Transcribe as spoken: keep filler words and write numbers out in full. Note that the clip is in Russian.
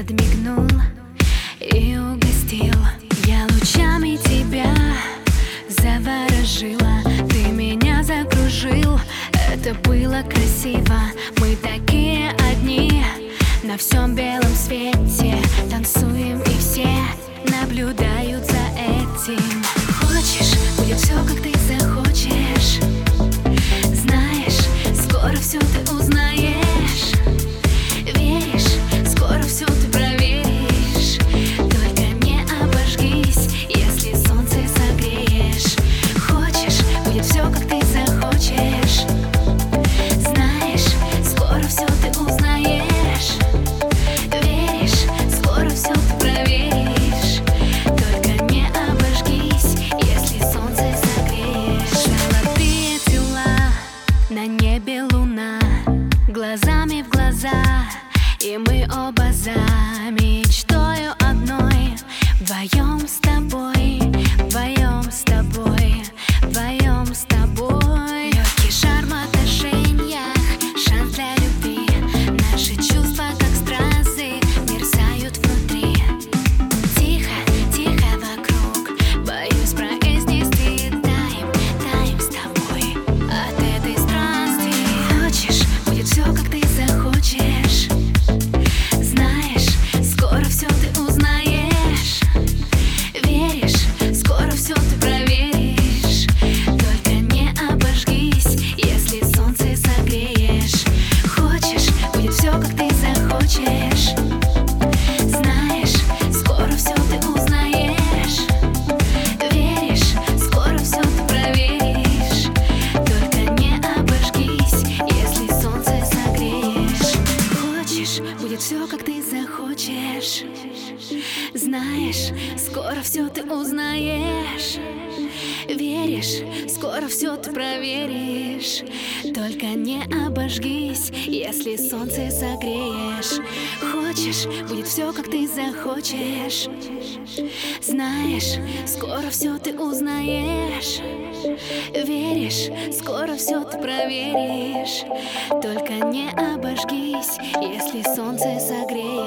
подмигнул и угостил. Я лучами тебя заворожила, ты меня закружил. Это было красиво, мы такие одни на всем белом свете. Танцуем и все наблюдают за этим. Хочешь, будет все, как ты захочешь. Знаешь, скоро все ты узнаешь. Веришь, скоро все ты проверишь. Только не обожгись, если солнце согреешь. Хочешь, будет все, как ты захочешь. Знаешь, скоро все ты узнаешь. Веришь, скоро все ты проверишь. Только не обожгись, если солнце согреешь. Золотые тела, на небе луна, глазами в глаза, и мы оба за мечтою одной. Вдвоем с тобой, вдвоем с тобой, вдвоем с тобой. Легкий шарм в отношениях, шанс для любви. Наши чувства, как стразы, мерцают внутри. Тихо, тихо вокруг, боюсь произнести. Таем, таем с тобой от этой страсти. Хочешь, будет все, как ты захочешь. Знаешь, скоро все ты узнаешь. Веришь, скоро все ты проверишь. Только не обожгись, если солнце согреешь. Хочешь, будет все, как ты захочешь. Знаешь, скоро все ты узнаешь. Веришь, скоро все ты проверишь. Только не обожгись, если солнце согреешь. Хочешь, будет все, как ты захочешь. Знаешь, скоро все ты узнаешь. Веришь, скоро все ты проверишь. Только не обожгись, если солнце согреешь. Хочешь, будет все, как ты захочешь. Знаешь, скоро все ты узнаешь. Веришь, скоро все ты проверишь. Только не обожгись, если солнце согреешь.